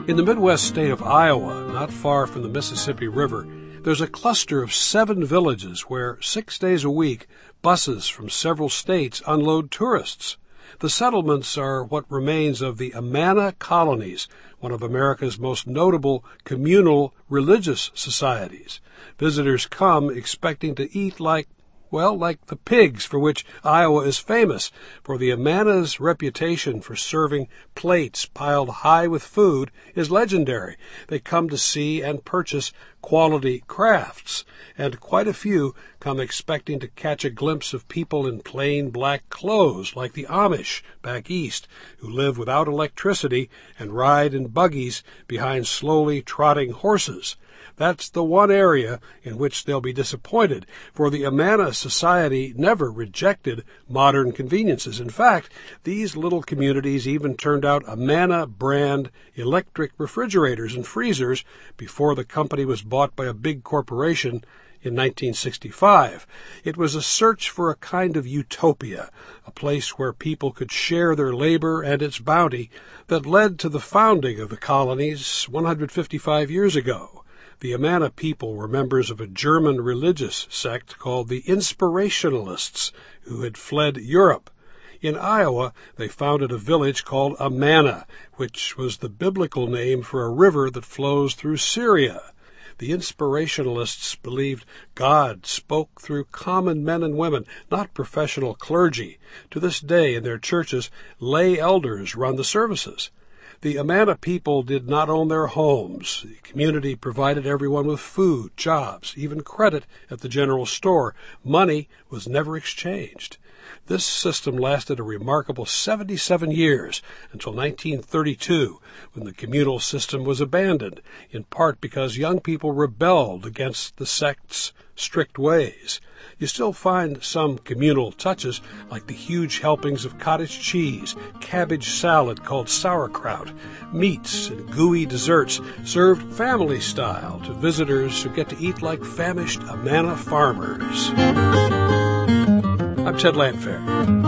In the Midwest state of Iowa, not far from the Mississippi River, there's a cluster of 7 villages where 6 days a week buses from several states unload tourists. The settlements are what remains of the Amana colonies, one of America's most notable communal religious societies. Visitors come expecting to eat like the pigs for which Iowa is famous, for the Amana's reputation for serving plates piled high with food is legendary. They come to see and purchase quality crafts, and quite a few come expecting to catch a glimpse of people in plain black clothes like the Amish back east, who live without electricity and ride in buggies behind slowly trotting horses. That's the one area in which they'll be disappointed, for the Amana Society never rejected modern conveniences. In fact, these little communities even turned out Amana brand electric refrigerators and freezers before the company was bought by a big corporation in 1965. It was a search for a kind of utopia, a place where people could share their labor and its bounty, that led to the founding of the colonies 155 years ago. The Amana people were members of a German religious sect called the Inspirationalists, who had fled Europe. In Iowa, they founded a village called Amana, which was the biblical name for a river that flows through Syria. The Inspirationalists believed God spoke through common men and women, not professional clergy. To this day, in their churches, lay elders run the services. The Amana people did not own their homes. The community provided everyone with food, jobs, even credit at the general store. Money was never exchanged. This system lasted a remarkable 77 years, until 1932, when the communal system was abandoned, in part because young people rebelled against the sect's strict ways. You still find some communal touches, like the huge helpings of cottage cheese, cabbage salad called sauerkraut, meats and gooey desserts served family style to visitors who get to eat like famished Amana farmers. I'm Ted Landfair.